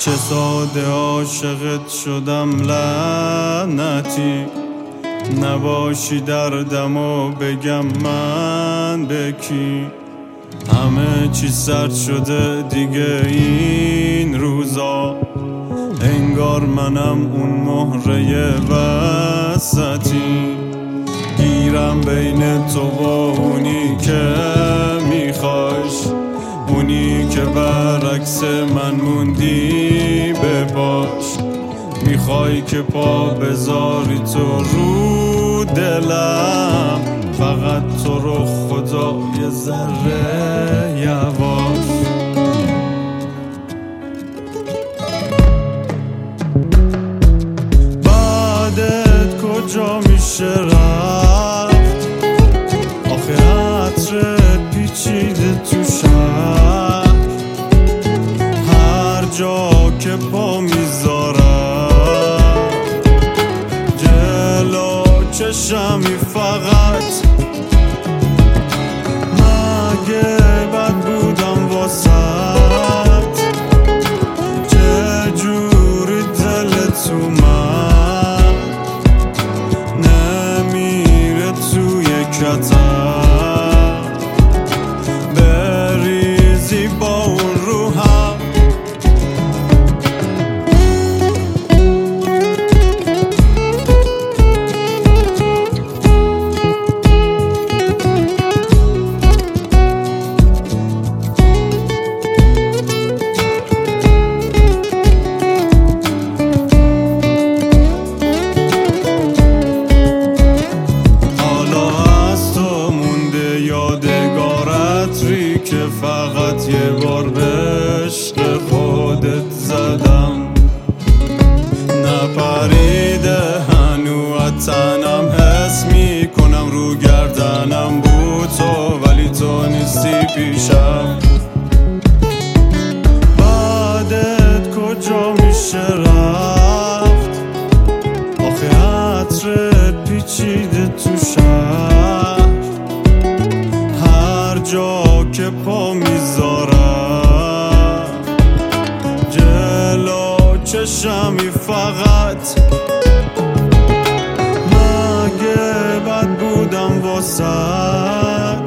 چه ساده عاشقت شدم لعنتی، نباشی دردم و بگم من به کی. همه چی سرد شده دیگه این روزا، انگار منم اون مهره وسطی. گیرم بین تو و اونی که میخوایش، اونی که برعکس من موندی به پاش. میخوای که پا بذاری تو رو دلم، فقط تو رو خدا یه ذره یواش. بعدت کجا میشه رفت؟ آخه عطرت پیچیده تو شهر، هر جا که پا میذارم جلو چشمی فقط. مگه بد بودم واسد؟ چجوری دلت اومد نمیره توی کتر؟ بریزی با اون رو هم. که فقط یه بار به عشق خودت زدم، نپریده هنو تنم، حس میکنم رو گردنم بود تو، ولی تو نیستی پیشم. بعدت کجا میشه رفت؟ آخه عطرت پیچیده تو شهر، هر جا که پا میذارم جلو چشمی فقط. مگه بد بودم واسد؟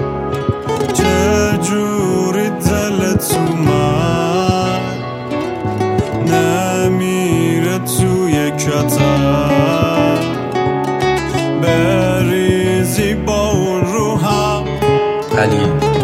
چجوری دلت اومد نمیره توی کتر؟ بریزی با اون رو هم. علی